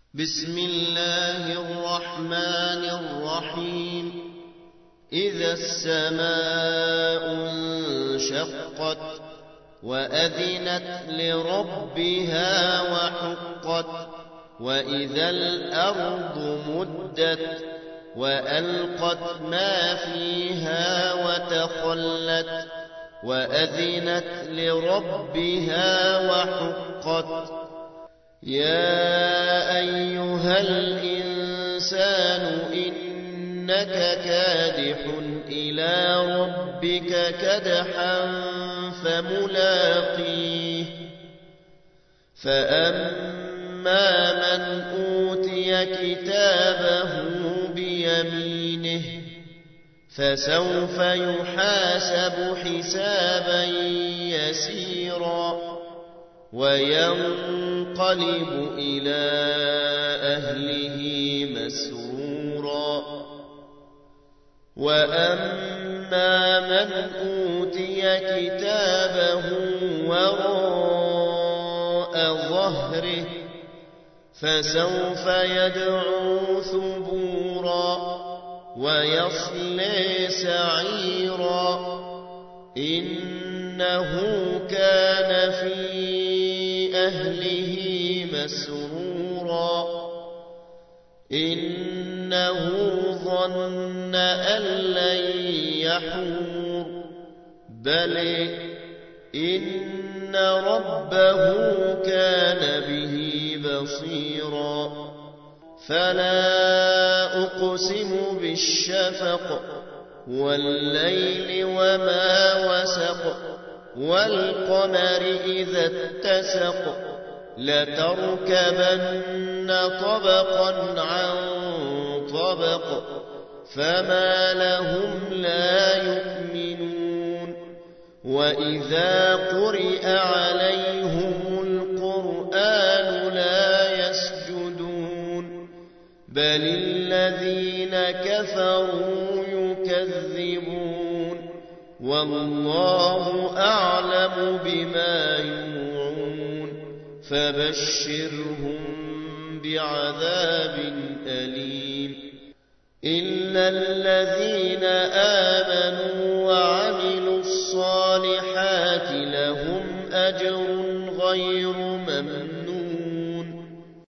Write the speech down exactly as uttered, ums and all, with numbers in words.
بسم الله الرحمن الرحيم إذا السماء انشقت وأذنت لربها وحقت وإذا الأرض مدت وألقت ما فيها وتخلت وأذنت لربها وحقت يا أيها الإنسان إنك كادح إلى ربك كدحا فملاقيه فأما من أوتي كتابه بيمينه فسوف يحاسب حسابا يسيرا وينقلب إلى أهله مسرورا وأما من أوتي كتابه وراء ظهره فسوف يدعو ثبورا ويصلي سعيرا إنه كان في أهله مسرورا إنه ظن أن لن يحور بل إن ربه كان به بصيرا فلا أقسم بالشفق والليل وما وسق والقمر إذا اتسق لتركبن طبقا عن طبق فما لهم لا يؤمنون وإذا قرئ عليهم القرآن لا يسجدون بل الذين كفروا يكذبون والله أعلم بما يوعون فبشرهم بعذاب أليم إلا الذين آمنوا وعملوا الصالحات لهم أجر غير